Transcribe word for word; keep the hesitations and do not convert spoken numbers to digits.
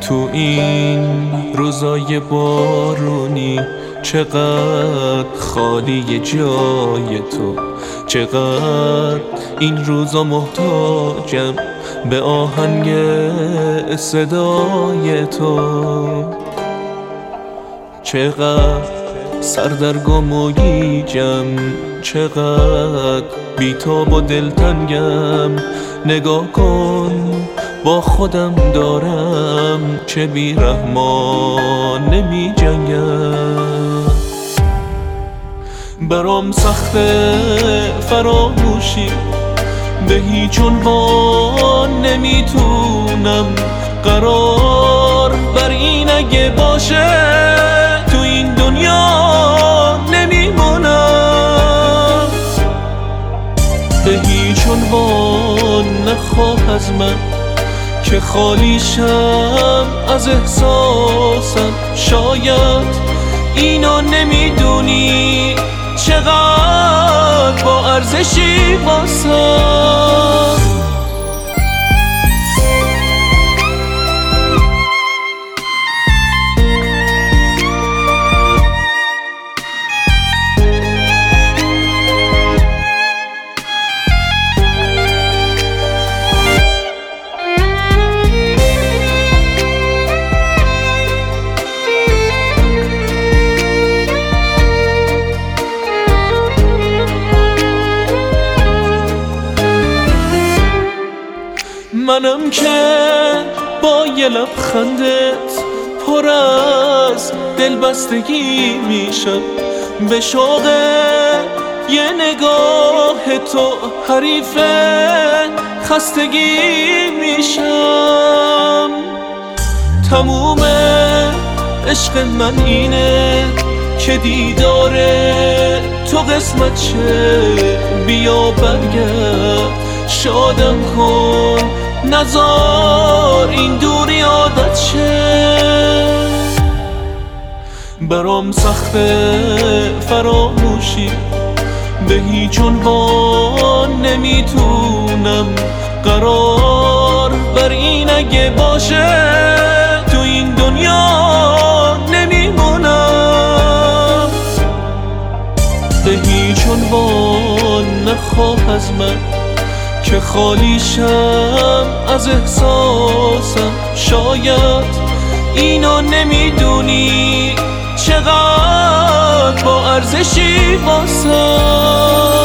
تو این روزای بارونی چقدر خالی جای تو، چقدر این روزا محتاجم به آهنگ صدای تو، چقدر سردرگم و گیجم، چقدر بیتاب و دلتنگم. نگاه کن با خودم دارم چه بیرحمان نمی جنگم. برام سخته فراموشی، به هیچ عنوان نمیتونم قرار بر این اگه باشه تو این دنیا نمیمونم. به هیچ عنوان نخواه از من که خالیشم از احساسم. شاید اینو نمیدونی چقدر با ارزشی واسم. منم که با یه لبخندت پر از دلبستگی میشم، به شوق یه نگاه تو حریف خستگی میشم. تموم عشق من اینه که دیدار تو قسمت شه. بیا برگرد شادم کن، نزار این دوری عادت شه. برام سخته فراموشی، به هیچ عنوان نمیتونم قرار بر این اگه باشه تو این دنیا نمیمونم. به هیچ عنوان نخواه از من که خالیشم از احساسم. شاید اینو نمیدونی چقدر با ارزشی واسم.